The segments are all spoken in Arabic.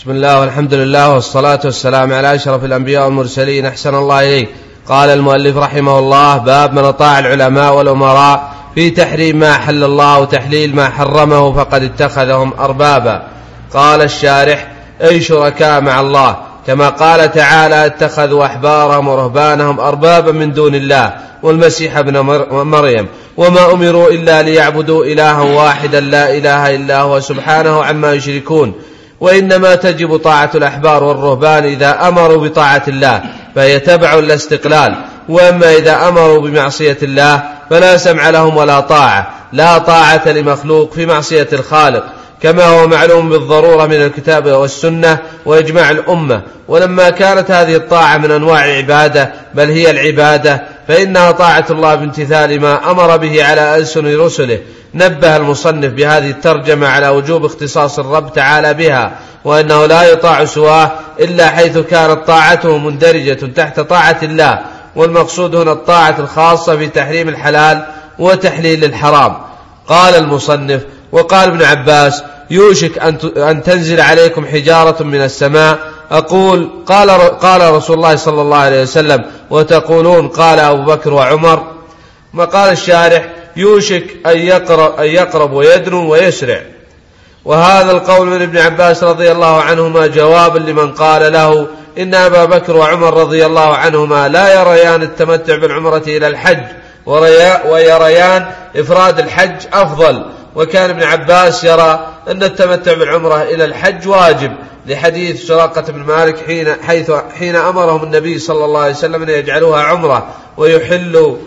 بسم الله والحمد لله والصلاة والسلام على أشرف الأنبياء والمرسلين. أحسن الله إليك. قال المؤلف رحمه الله: باب من أطاع العلماء والأمراء في تحريم ما أحل الله وتحليل ما حرمه فقد اتخذهم أربابا. قال الشارح: أي شركاء مع الله، كما قال تعالى: اتخذوا أحبارهم ورهبانهم أربابا من دون الله والمسيح ابن مريم وما أمروا إلا ليعبدوا إلها واحدا لا إله إلا هو سبحانه عما يشركون. وإنما تجب طاعة الأحبار والرهبان إذا أمروا بطاعة الله فهي تبع لا استقلال، وأما إذا أمروا بمعصية الله فلا سمع لهم ولا طاعة، لا طاعة لمخلوق في معصية الخالق، كما هو معلوم بالضرورة من الكتاب والسنة وإجماع الأمة. ولما كانت هذه الطاعة من أنواع العبادة بل هي العبادة فإنها طاعة الله بامتثال ما أمر به على ألسن رسله. نبه المصنف بهذه الترجمة على وجوب اختصاص الرب تعالى بها، وأنه لا يطاع سواه إلا حيث كانت طاعته مندرجة تحت طاعة الله، والمقصود هنا الطاعة الخاصة في تحريم الحلال وتحليل الحرام. قال المصنف: وقال ابن عباس: يوشك أن تنزل عليكم حجارة من السماء. أقول قال رسول الله صلى الله عليه وسلم، وتقولون قال أبو بكر وعمر. ما قال الشارح: يوشك أن يقرب ويدنو ويسرع. وهذا القول من ابن عباس رضي الله عنهما جواب لمن قال له إن أبا بكر وعمر رضي الله عنهما لا يريان التمتع بالعمرة إلى الحج، ويريان إفراد الحج أفضل. وكان ابن عباس يرى أن التمتع بالعمرة إلى الحج واجب، لحديث سراقة بن مالك حين أمرهم النبي صلى الله عليه وسلم أن يجعلوها عمرة ويحلوا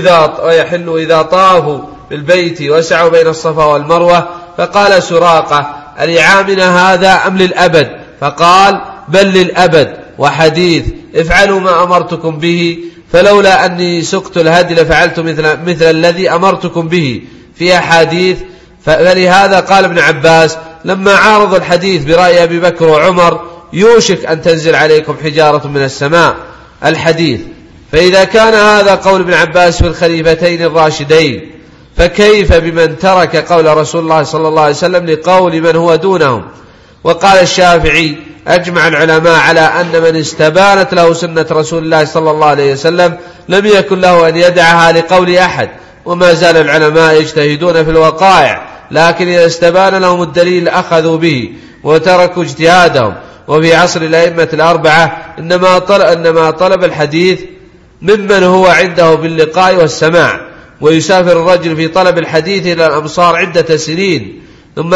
إذا طافوا بالبيت وسعوا بين الصفا والمروة. فقال سراقة: لعامنا هذا أم للأبد؟ فقال: بل للأبد. وحديث: افعلوا ما أمرتكم به، فلولا أني سقت الهدي لفعلت مثل الذي أمرتكم به، في أحاديث. فلهذا قال ابن عباس لما عارض الحديث برأي أبي بكر وعمر: يوشك أن تنزل عليكم حجارة من السماء الحديث. فإذا كان هذا قول ابن عباس في الخليفتين الراشدين، فكيف بمن ترك قول رسول الله صلى الله عليه وسلم لقول من هو دونهم؟ وقال الشافعي: أجمع العلماء على أن من استبانت له سنة رسول الله صلى الله عليه وسلم لم يكن له أن يدعها لقول أحد. وما زال العلماء يجتهدون في الوقائع، لكن إذا استبان لهم الدليل أخذوا به وتركوا اجتهادهم. وفي عصر الأئمة الأربعة إنما طلب الحديث ممن هو عنده باللقاء والسماع، ويسافر الرجل في طلب الحديث إلى الأمصار عدة سنين، ثم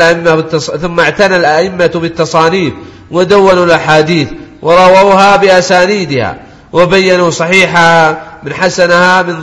اعتنى الأئمة بالتصانيف ودونوا الأحاديث ورووها بأسانيدها وبينوا صحيحها من حسنها من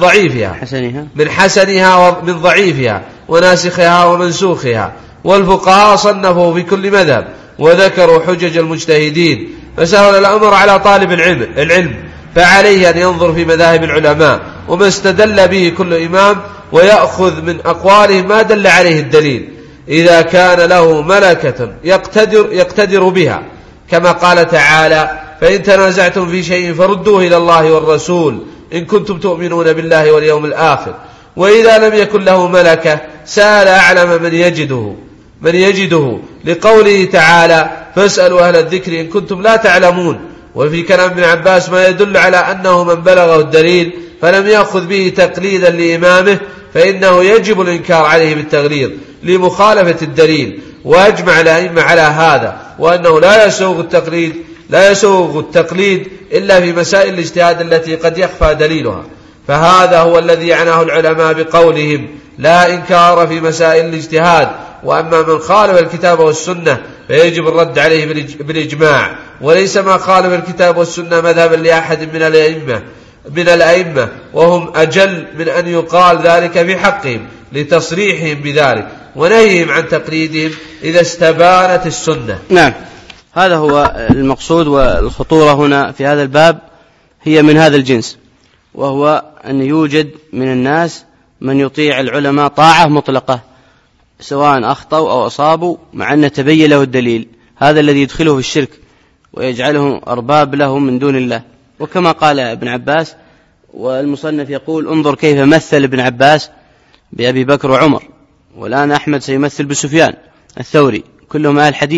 ضعيفها وناسخها ومنسوخها. والفقهاء صنفوا في كل مذهب وذكروا حجج المجتهدين، فسهل الأمر على طالب العلم، فعليه أن ينظر في مذاهب العلماء وما استدل به كل إمام، ويأخذ من أقواله ما دل عليه الدليل، إذا كان له ملكة يقتدر بها، كما قال تعالى: فإن تنازعتم في شيء فردوه إلى الله والرسول إن كنتم تؤمنون بالله واليوم الآخر. وإذا لم يكن له ملكة سأل أعلم من يجده لقوله تعالى: فاسألوا أهل الذكر إن كنتم لا تعلمون. وفي كلام ابن عباس ما يدل على أنه من بلغه الدليل فلم يأخذ به تقليدا لإمامه فإنه يجب الإنكار عليه بالتغليظ لمخالفة الدليل. وأجمع الأئمة على هذا، وأنه لا يسوغ التقليد إلا في مسائل الاجتهاد التي قد يخفى دليلها. فهذا هو الذي عناه العلماء بقولهم: لا إنكار في مسائل الاجتهاد. وأما من خالف الكتاب والسنة فيجب الرد عليه بالإجماع، وليس ما خالف الكتاب والسنة مذهبا لأحد من الأئمة، وهم أجل من أن يقال ذلك في حقهم لتصريحهم بذلك ونهيهم عن تقليدهم إذا استبانت السنة. نعم، هذا هو المقصود. والخطورة هنا في هذا الباب هي من هذا الجنس، وهو أن يوجد من الناس من يطيع العلماء طاعة مطلقة سواء أخطأوا أو أصابوا، مع أن تبين له الدليل. هذا الذي يدخله في الشرك ويجعلهم أرباب له من دون الله. وكما قال ابن عباس، والمصنف يقول: انظر كيف مثل ابن عباس بأبي بكر وعمر، والآن أحمد سيمثل بسفيان الثوري، كلهم أهل حديث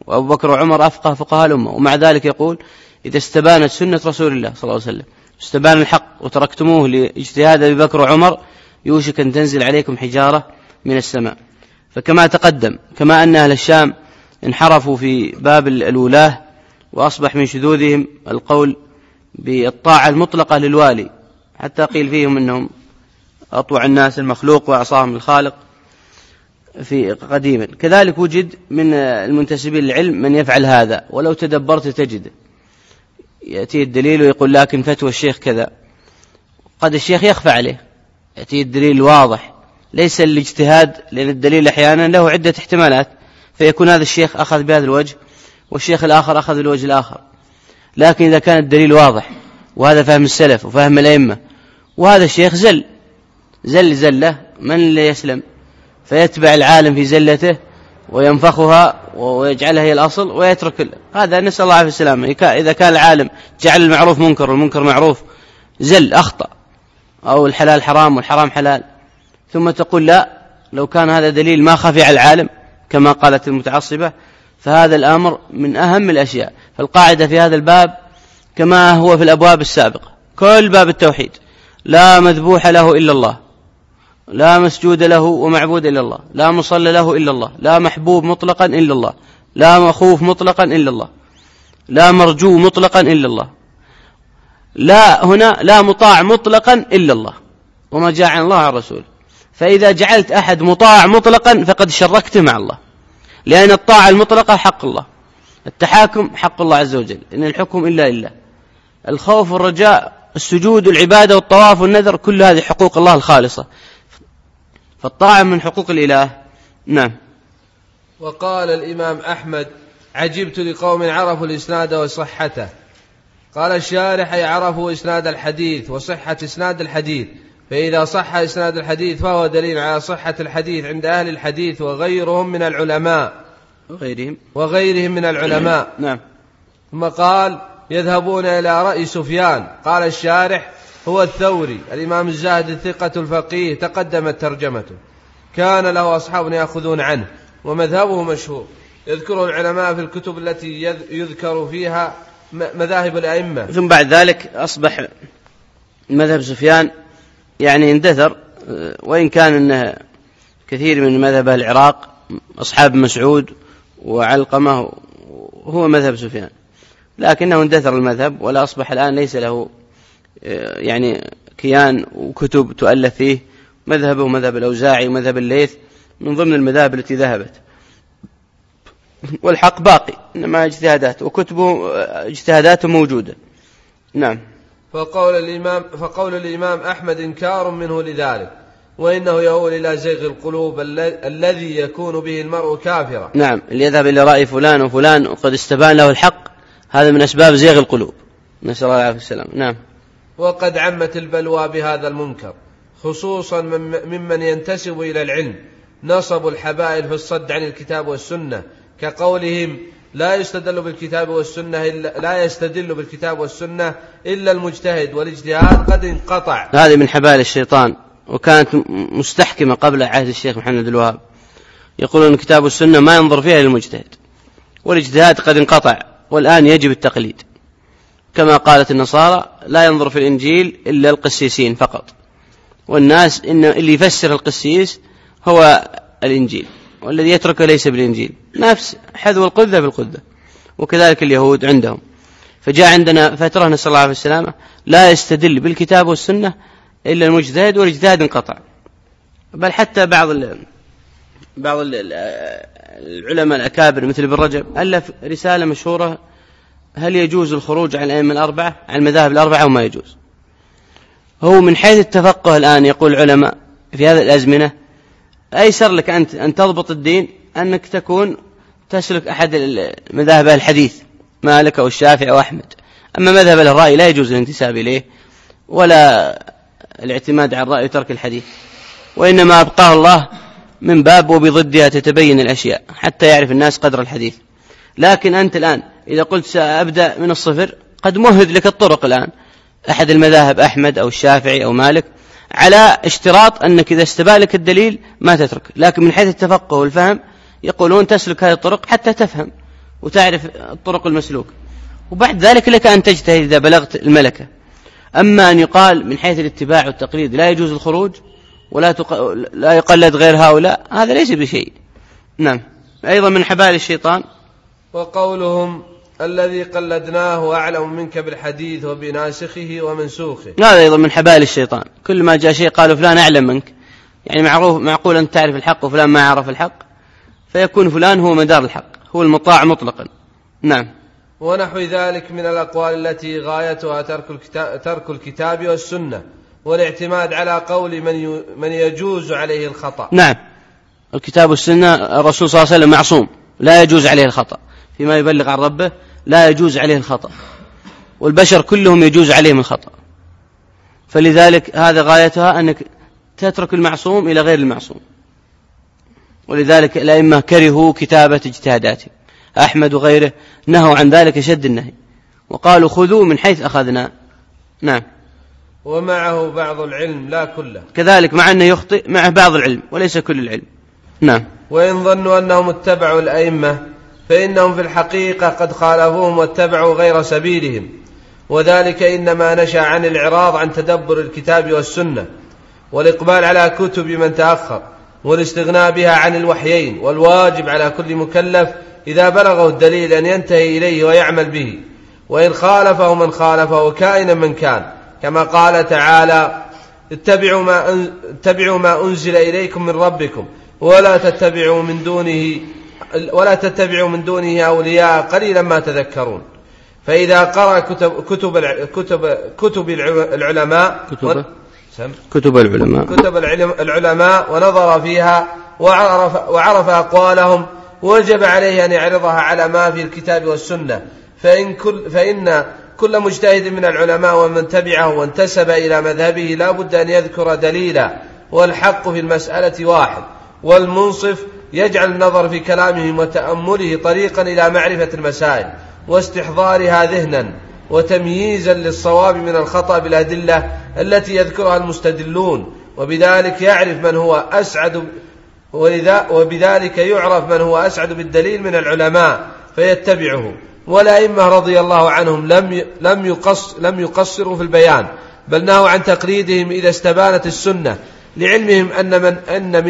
وأبو بكر وعمر أفقه فقهاء الأمة، ومع ذلك يقول إذا استبانت سنة رسول الله صلى الله عليه وسلم استبان الحق وتركتموه لاجتهاد أبي بكر وعمر يوشك أن تنزل عليكم حجارة من السماء. فكما تقدم كما أن أهل الشام انحرفوا في باب الولاة وأصبح من شذوذهم القول بالطاعة المطلقة للوالي، حتى قيل فيهم أنهم أطوع الناس المخلوق وأعصاهم الخالق في قديما. كذلك وجد من المنتسبين للعلم من يفعل هذا، ولو تدبرت تجد يأتي الدليل ويقول لكن فتوى الشيخ كذا، قد الشيخ يخفى عليه، يأتي الدليل واضح ليس الاجتهاد، لأن الدليل أحيانا له عدة احتمالات، فيكون هذا الشيخ أخذ بهذا الوجه والشيخ الآخر أخذ الوجه الآخر. لكن إذا كان الدليل واضح وهذا فهم السلف وفهم الأئمة، وهذا الشيخ زلة من لا يسلم، فيتبع العالم في زلته وينفخها ويجعلها هي الأصل ويترك هذا. نسأل الله عليه السلامة. إذا كان العالم جعل المعروف منكر والمنكر معروف أخطأ، أو الحلال حرام والحرام حلال، ثم تقول لا لو كان هذا دليل ما خفي على العالم كما قالت المتعصبة، فهذا الأمر من أهم الأشياء. فالقاعدة في هذا الباب كما هو في الأبواب السابقة، كل باب التوحيد لا مذبوح له إلا الله، لا مسجود له ومعبود إلا الله، لا مصلى له إلا الله، لا محبوب مطلقا إلا الله، لا مخوف مطلقا إلا الله، لا مرجو مطلقا إلا الله، لا مطاع مطلقا إلا الله، وما جاء عن الله عن رسول. فإذا جعلت أحد مطاع مطلقا فقد شركت مع الله، لأن الطاعة المطلقة حق الله، التحاكم حق الله عز وجل، إن الحكم إلا لله، الخوف والرجاء السجود والعبادة والطواف والنذر كل هذه حقوق الله الخالصة، فالطاعة من حقوق الإله. نعم. وقال الإمام أحمد: عجبت لقوم عرفوا الإسناد وصحته. قال الشارح: عرفوا إسناد الحديث وصحة إسناد الحديث، فإذا صح إسناد الحديث فهو دليل على صحة الحديث عند أهل الحديث وغيرهم من العلماء. نعم. ثم قال: يذهبون إلى رأي سفيان. قال الشارح: هو الثوري، الإمام الزاهد الثقة الفقيه، تقدمت ترجمته، كان له أصحاب يأخذون عنه، ومذهبه مشهور، يذكره العلماء في الكتب التي يذكر فيها مذاهب الأئمة. ثم بعد ذلك أصبح مذهب سفيان يعني اندثر، وإن كان أنه كثير من مذهب العراق أصحاب مسعود وعلقمة هو مذهب سفيان، لكنه اندثر المذهب، ولا أصبح الآن ليس له يعني كيان وكتب تؤلف فيه. مذهبه مذهب الأوزاعي ومذهب الليث من ضمن المذاهب التي ذهبت، والحق باقي، إنما وكتبه اجتهاداته موجودة. نعم. فقول الإمام أحمد إنكار منه لذلك، وإنه يؤول إلى زيغ القلوب الذي يكون به المرء كافرا. نعم، اللي يذهب إلى رأي فلان وفلان وقد استبان له الحق، هذا من أسباب زيغ القلوب، نسأل الله العافية والسلام. نعم. وقد عمت البلوى بهذا المنكر، خصوصا ممن ينتسب إلى العلم، نصبوا الحبائل في الصد عن الكتاب والسنة، كقولهم: لا يستدل بالكتاب والسنة إلا المجتهد، والاجتهاد قد انقطع. هذه من حبائل الشيطان، وكانت مستحكمة قبل عهد الشيخ محمد الوهاب، يقولون الكتاب والسنة ما ينظر فيها للمجتهد، والاجتهاد قد انقطع، والآن يجب التقليد، كما قالت النصارى: لا ينظر في الإنجيل إلا القسيسين فقط، والناس إن اللي يفسر القسيس هو الإنجيل، والذي يتركه ليس بالإنجيل، نفس حذو القذة بالقذة. وكذلك اليهود عندهم. فجاء عندنا فترة نسأل الله عليه السلامة لا يستدل بالكتاب والسنة إلا المجتهد، والاجتهاد انقطع. بل حتى بعض العلماء الأكابر مثل ابن رجب ألف رسالة مشهورة: هل يجوز الخروج عن الأئمة الأربعة، عن المذاهب الأربعة، وما يجوز. هو من حيث التفقه الآن يقول العلماء في هذه الأزمنة أيسر لك أن تضبط الدين أنك تسلك أحد المذاهب الحديث، مالك أو الشافعي أو أحمد. أما مذهب الرأي لا يجوز الانتساب إليه ولا الاعتماد على الرأي وترك الحديث، وإنما أبقاه الله من باب وبضدها تتبين الأشياء حتى يعرف الناس قدر الحديث. لكن أنت الآن إذا قلت سأبدأ من الصفر، قد مهد لك الطرق الآن، أحد المذاهب أحمد أو الشافعي أو مالك، على اشتراط أنك إذا استبان لك الدليل ما تترك. لكن من حيث التفقه والفهم يقولون تسلك هذه الطرق حتى تفهم، وتعرف الطرق المسلوك، وبعد ذلك لك أن تجتهد إذا بلغت الملكة. أما أن يقال من حيث الاتباع والتقليد لا يجوز الخروج لا يقلد غير هؤلاء، هذا ليس بشيء. نعم. أيضا من حبال الشيطان وقولهم الذي قلدناه أعلم منك بالحديث وبناسخه ومنسوخه، هذا أيضا من حبال الشيطان. كل ما جاء شيء قالوا فلان أعلم منك، يعني معقول أن تعرف الحق وفلان ما يعرف الحق، فيكون فلان هو مدار الحق، هو المطاع مطلقا. نعم. ونحو ذلك من الأقوال التي غايتها ترك الكتاب والسنة والاعتماد على قول من يجوز عليه الخطأ. نعم، الكتاب والسنة الرسول صلى الله عليه وسلم معصوم لا يجوز عليه الخطأ، فيما يبلغ عن ربه لا يجوز عليه الخطأ، والبشر كلهم يجوز عليهم الخطأ، فلذلك هذا غايتها أنك تترك المعصوم إلى غير المعصوم. ولذلك الأئمة كرهوا كتابة اجتهاداتهم، أحمد وغيره نهوا عن ذلك شد النهي، وقالوا خذوا من حيث أخذنا. نعم. ومعه بعض العلم لا كله، كذلك مع أنه يخطئ معه بعض العلم وليس كل العلم. نعم. وإن ظنوا أنهم اتبعوا الأئمة فإنهم في الحقيقة قد خالفوهم واتبعوا غير سبيلهم، وذلك إنما نشأ عن الإعراض عن تدبر الكتاب والسنة والإقبال على كتب من تأخر والاستغناء بها عن الوحيين. والواجب على كل مكلف إذا بلغه الدليل أن ينتهي إليه ويعمل به، وإن خالفه من خالفه كائنا من كان، كما قال تعالى اتبعوا ما أنزل إليكم من ربكم ولا تتبعوا من دونه أولياء قليلا ما تذكرون. فإذا قرأ كتب العلماء ونظر فيها وعرف أقوالهم وجب عليه أن يعرضها على ما في الكتاب والسنة، فإن كل مجتهد من العلماء ومن تبعه وانتسب إلى مذهبه لا بد أن يذكر دليلا، والحق في المسألة واحد، والمنصف يجعل النظر في كلامهم وتأمله طريقا إلى معرفة المسائل واستحضارها ذهنا وتمييزا للصواب من الخطأ بالأدلة التي يذكرها المستدلون، وبذلك يعرف من هو أسعد بالدليل من العلماء فيتبعه. والأئمة رضي الله عنهم لم يقصروا في البيان، بل نهوا عن تقليدهم إذا استبانت السنة، لعلمهم أن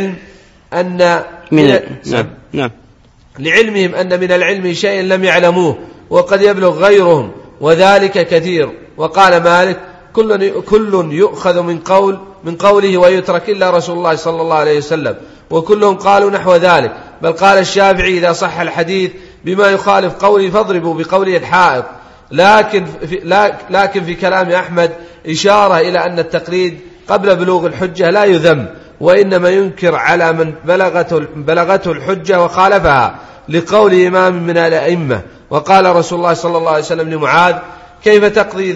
من العلم شيء لم يعلموه وقد يبلغ غيرهم، وذلك كثير. وقال مالك كل يؤخذ من قوله ويترك إلا رسول الله صلى الله عليه وسلم، وكلهم قالوا نحو ذلك. بل قال الشافعي إذا صح الحديث بما يخالف قولي فاضربوا بقوله الحائط. لكن في كلام أحمد إشارة إلى أن التقليد قبل بلوغ الحجة لا يذم، وإنما ينكر على من بلغته الحجة وخالفها، لقول إمام من الأئمة. وقال رسول الله صلى الله عليه وسلم لمعاذ كيف تقضي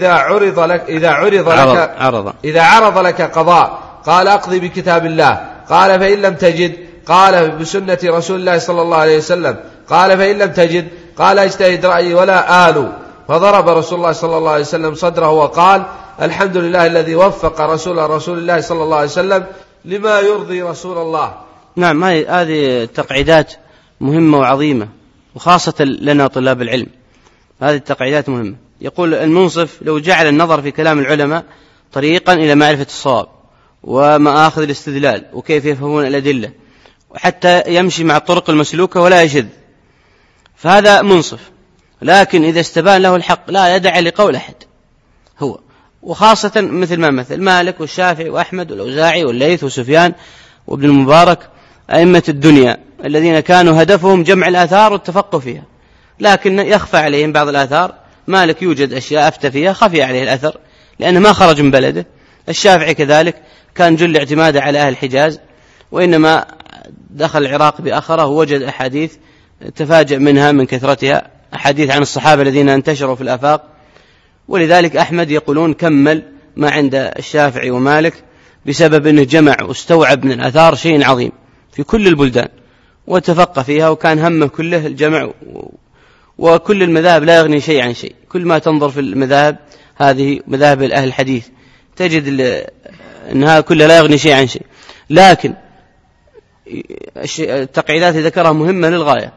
إذا عرض لك قضاء؟ قال أقضي بكتاب الله. قال فإن لم تجد؟ قال بسنة رسول الله صلى الله عليه وسلم. قال فإن لم تجد؟ قال اجتهد رأيي ولا آلو. فضرب رسول الله صلى الله عليه وسلم صدره وقال الحمد لله الذي وفق رسول الله صلى الله عليه وسلم لما يرضي رسول الله. نعم، هذه التقعيدات مهمة وعظيمة، وخاصة لنا طلاب العلم هذه التقعيدات مهمة. يقول المنصف لو جعل النظر في كلام العلماء طريقا إلى معرفة الصواب ومآخذ الاستدلال وكيف يفهمون الأدلة، وحتى يمشي مع الطرق المسلوكة ولا يشذ، فهذا منصف. لكن إذا استبان له الحق لا يدع لقول أحد هو، وخاصة مثل مالك والشافعي وأحمد والأوزاعي والليث وسفيان وابن المبارك، أئمة الدنيا الذين كانوا هدفهم جمع الآثار والتفقه فيها، لكن يخفى عليهم بعض الآثار. مالك يوجد أشياء أفتى فيها خفي عليه الأثر لأنه ما خرج من بلده. الشافعي كذلك كان جل اعتماده على أهل الحجاز، وإنما دخل العراق بأخره ووجد أحاديث تفاجأ منها من كثرتها، أحاديث عن الصحابة الذين انتشروا في الآفاق. ولذلك أحمد يقولون كمل ما عند الشافعي ومالك بسبب أنه جمع واستوعب من الآثار شيء عظيم في كل البلدان وتفقه فيها، وكان همه كله الجمع. وكل المذاهب لا يغني شيء عن شيء، كل ما تنظر في المذاهب هذه مذاهب أهل الحديث تجد أنها كلها لا يغني شيء عن شيء. لكن التقعيدات ذكرها مهمة للغاية،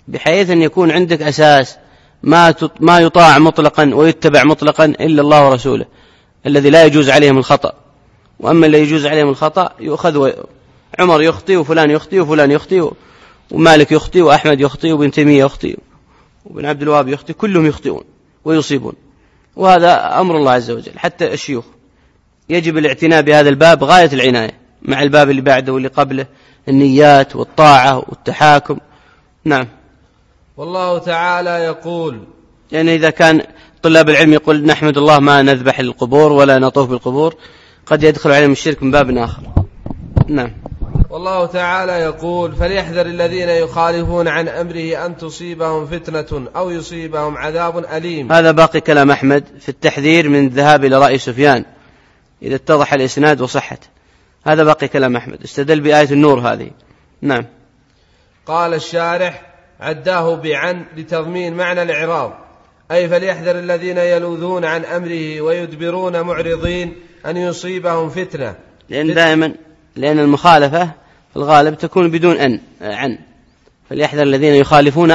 بحيث أن يكون عندك أساس ما يطاع مطلقا ويتبع مطلقا إلا الله ورسوله الذي لا يجوز عليهم الخطأ. وأما اللي يجوز عليهم الخطأ يؤخذ، عمر يخطئ وفلان يخطئ وفلان يخطئ ومالك يخطئ وأحمد يخطئ وابن تيمية يخطئ وابن عبد الوهاب يخطئ، كلهم يخطئون ويصيبون، وهذا أمر الله عز وجل. حتى الشيوخ يجب الاعتناء بهذا الباب غاية العناية مع الباب اللي بعده واللي قبله، النيات والطاعة والتحاكم. نعم. والله تعالى يقول، يعني إذا كان طلاب العلم يقول نحمد الله ما نذبح القبور ولا نطوف بالقبور، قد يدخل عليهم الشرك من باب آخر. نعم. والله تعالى يقول: فليحذر الذين يخالفون عن أمره أن تصيبهم فتنة أو يصيبهم عذاب أليم. هذا باقي كلام أحمد في التحذير من الذهاب إلى رأي سفيان إذا اتضح الإسناد وصحته. هذا باقي كلام أحمد، استدل بآية النور هذه. نعم. قال الشارح: عداه بعن لتضمين معنى الإعراض، أي فليحذر الذين يلوذون عن أمره ويدبرون معرضين أن يصيبهم فتنة. لأن المخالفة في الغالب تكون بدون عن، فليحذر الذين يخالفون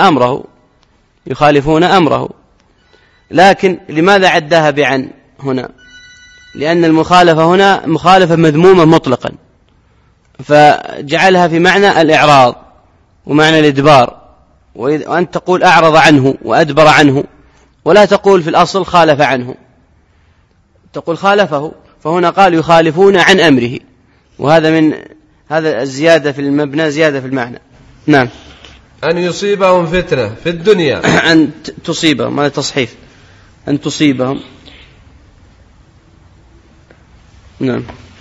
أمره. لكن لماذا عداها بعن هنا؟ لأن المخالفة هنا مخالفة مذمومة مطلقا، فجعلها في معنى الإعراض ومعنى الإدبار، وأنت تقول أعرض عنه وأدبر عنه، ولا تقول في الأصل خالف عنه، تقول خالفه. فهنا قال يخالفون عن أمره، وهذا من هذا الزيادة في المبنى زيادة في المعنى. نعم. أن يصيبهم فتنة في الدنيا. أن تصيبهم، هذا تصحيف، أن تصيبهم. نعم.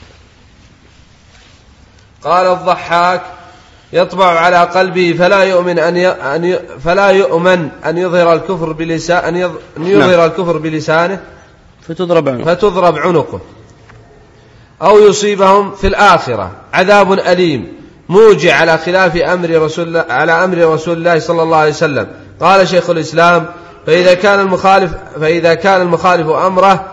قال الضحاك: يطبع على قلبه فلا يؤمن أن يظهر الكفر الكفر بلسانه فتضرب عنقه، أو يصيبهم في الآخرة عذاب أليم موجع على خلاف أمر رسول الله صلى الله عليه وسلم. قال شيخ الإسلام: فإذا كان المخالف أمره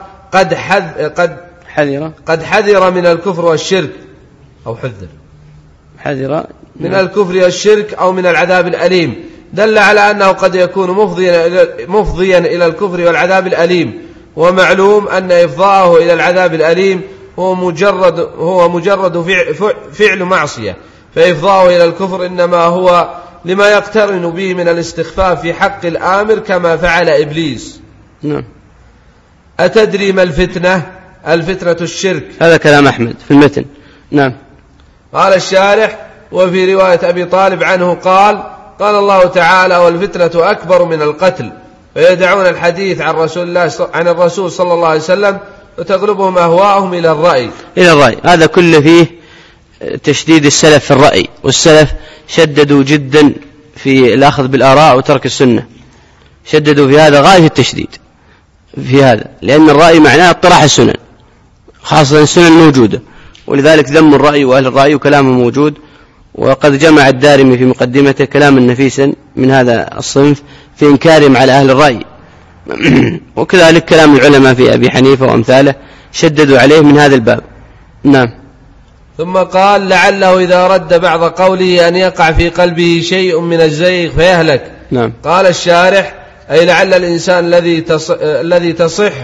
قد حذر من الكفر والشرك، أو حذر من الكفر والشرك أو من العذاب الأليم، دل على أنه قد يكون مفضيا إلى الكفر والعذاب الأليم. ومعلوم أن إفضاءه إلى العذاب الأليم هو مجرد فعل معصية، فإفضاءه إلى الكفر إنما هو لما يقترن به من الاستخفاف في حق الآمر كما فعل إبليس. نعم. أتدري ما الفتنة الشرك. هذا كلام أحمد في المتن. نعم. قال الشارح: وفي رواية أبي طالب عنه قال الله تعالى: والفتنة أكبر من القتل، فيدعون الحديث عن الرسول صلى الله عليه وسلم وتغلبهم أهواءهم إلى الرأي. هذا كله فيه تشديد السلف في الرأي، والسلف شددوا جدا في الأخذ بالآراء وترك السنة، شددوا في هذا غاية التشديد في هذا، لأن الرأي معناه اطراح السنن، خاصة السنن موجودة، ولذلك ذم الرأي وأهل الرأي وكلامه موجود. وقد جمع الدارمي في مقدمته كلاما نفيسا من هذا الصنف في إنكارهم على أهل الرأي، وكذلك كلام العلماء في أبي حنيفة وأمثاله شددوا عليه من هذا الباب. نعم. ثم قال: لعله إذا رد بعض قوله أن يقع في قلبه شيء من الزيغ فيهلك. نعم. قال الشارح: أي لعل الإنسان الذي تصح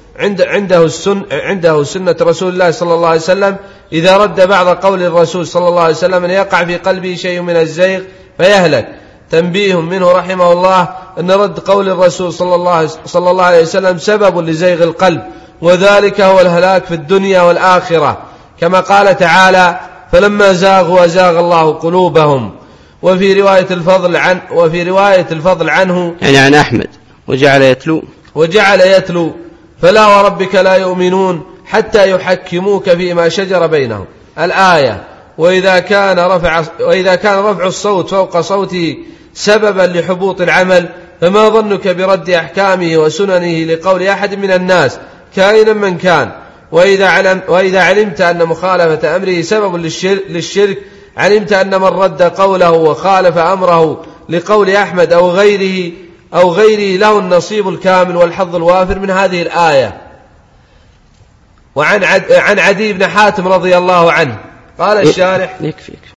عنده سنة رسول الله صلى الله عليه وسلم إذا رد بعض قول الرسول صلى الله عليه وسلم أن يقع في قلبه شيء من الزيغ فيهلك. تنبيه منه رحمه الله أن رد قول الرسول صلى الله عليه وسلم سبب لزيغ القلب، وذلك هو الهلاك في الدنيا والآخرة، كما قال تعالى: فلما زاغوا أزاغ الله قلوبهم. وفي رواية الفضل عنه يعني عن أحمد وجعل يتلو: فلا وربك لا يؤمنون حتى يحكموك فيما شجر بينهم. الآية. وإذا كان رفع الصوت فوق صوته سببا لحبوط العمل، فما ظنك برد أحكامه وسننه لقول أحد من الناس كائنا من كان. وإذا علمت أن مخالفة أمره سبب للشرك، علمت أن من رد قوله وخالف أمره لقول أحمد أو غيره له النصيب الكامل والحظ الوافر من هذه الآية. وعن عدي بن حاتم رضي الله عنه قال الشارح: